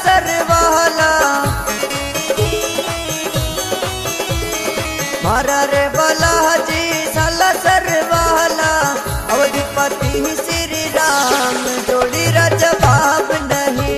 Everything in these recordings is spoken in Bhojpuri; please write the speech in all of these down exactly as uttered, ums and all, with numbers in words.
सरवाला मारा रे बालाजी साला सरवाला अवधपति श्री राम जोड़ी रा जवाब नहीं।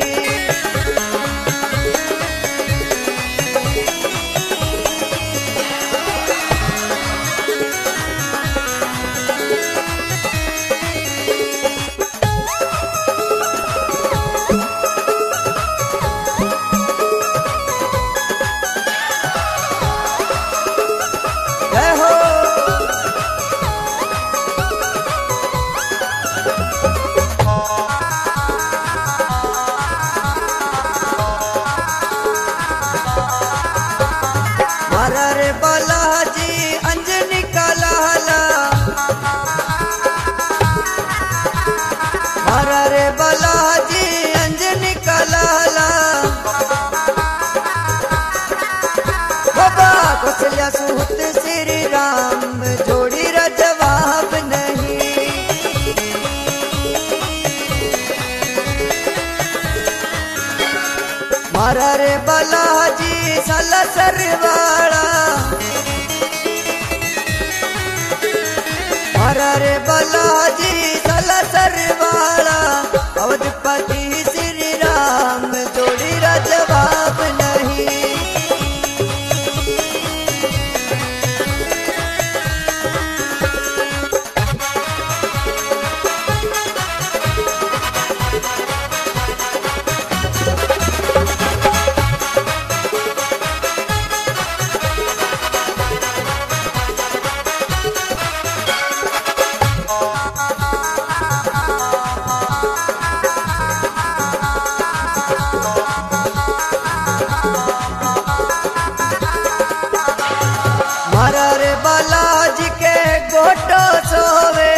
मारा रे बालाजी अंजनी का लाला मारा रे बालाजी अंजनी का लाला बाबा कौशल्या सुत श्री राम जोड़ी रा जवाब नहीं। मारा रे बालाजी साला सरवाला मारा रे बालाजी साला सरवाला अवधपति श्री राम जोड़ी रा जवाब नहीं। मारा रे बालाजी के गोटो सोवे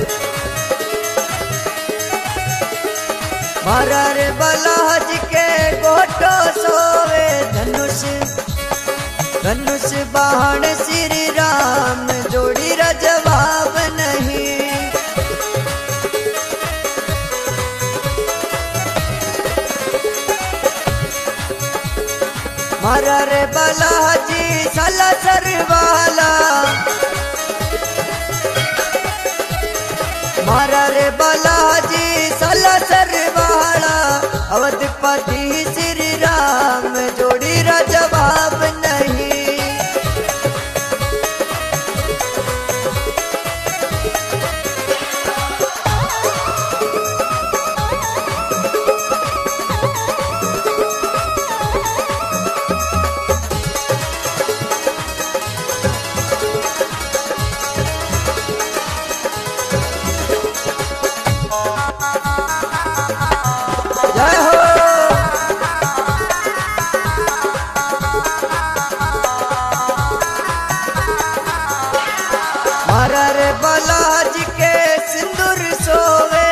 मारा रे बालाजी के गोटो सोवे धनुष धनुष बाण श्री राम जोड़ी रा जवाब नहीं। मारा रे बालाजी साला सरवाला मारा रे बालाजी साला सरवाला अवधपति श्री राम जोड़ी रा जवाब नहीं। जय हो मारा रे बालाजी के सिंदूर सोवे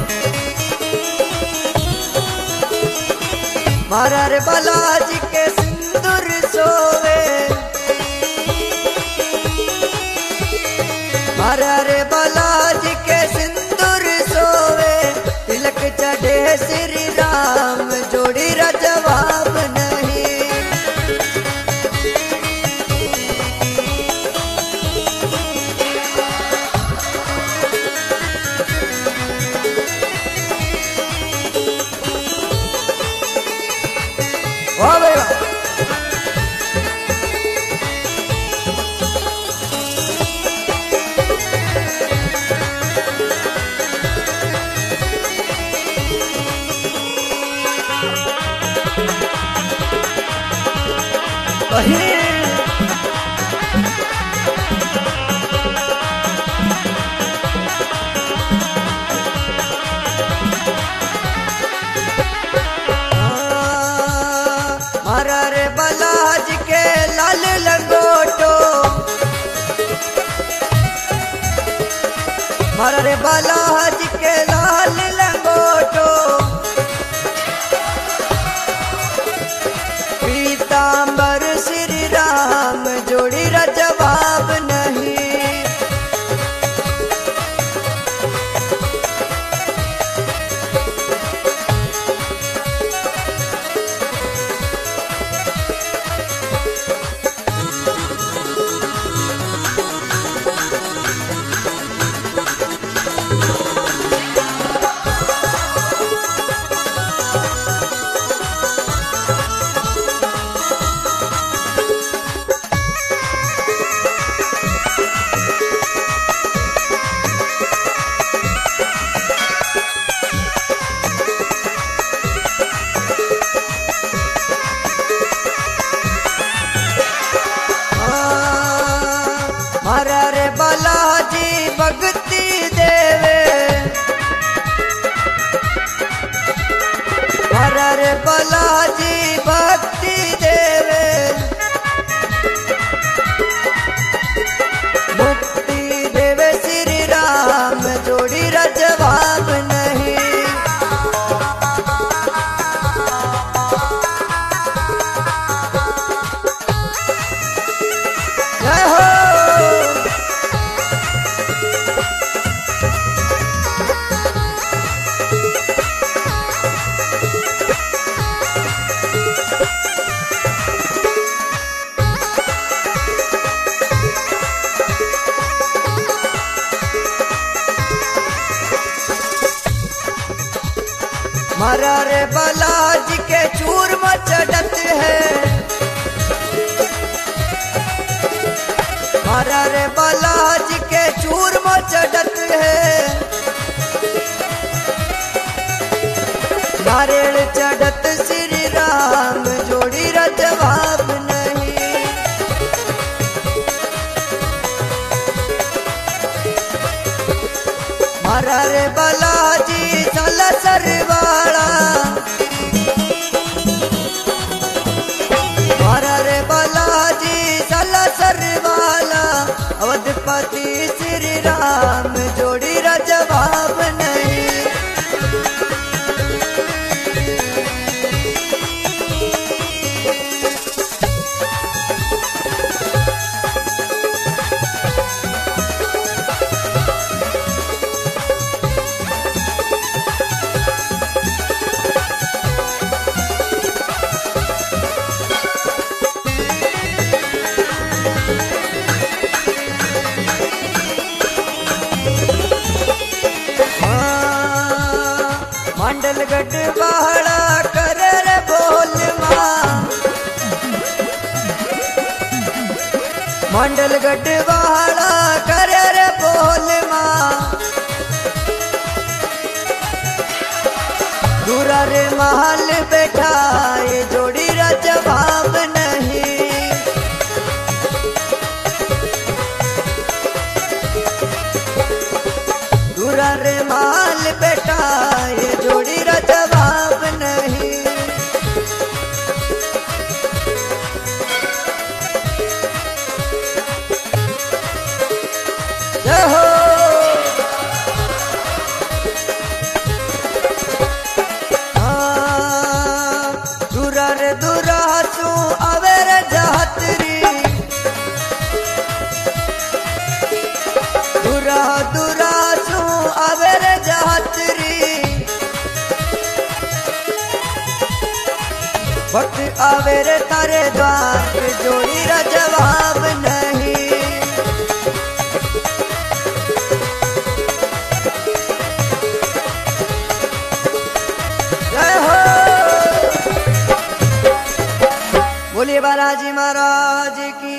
मारा रे बालाजी के सिंदूर सोवे मारा रे बालाजी के सिंदूर सोवे तिलक चढ़े श्री राम जोड़ी रा जवाब नहीं। वाह भाई वाह। मारा रे बालाजी के लाल लंगोटो मारा रे बालाजी के लाल लंगोटो पीतांबर श्री राम जोड़ी रा जवाब नहीं। जय हो। मारा रे बालाजी के चूरमा चढ़त है, मारा रे बालाजी के चूरमा चढ़त है, नारियल चढ़त श्री राम जोड़ी रा जवाब नहीं। मारा रे बालाजी साला सरवाला, मारा रे बालाजी साला सरवाला, अवधपति श्री राम जोड़ी रा जवाब नहीं। मंडल गढ़ बहड़ा कर रे बोल माँ, मंडल गढ़ बहड़ा कर रे बोल माँ, दूरा रे महल बैठाए जोड़ी रा जवाब नहीं। दूरा रे महल बैठाए जोड़ी रा जवाब नहीं। जय हो। हाँ दूरा रे दूरा सू अवेर जातरी, दूरा दूरा सू अवेर जातरी, वक्त आवेर तारे द्वार पे जोड़ी रा जवाब नहीं। जय हो। बोलिए बालाजी महाराज की।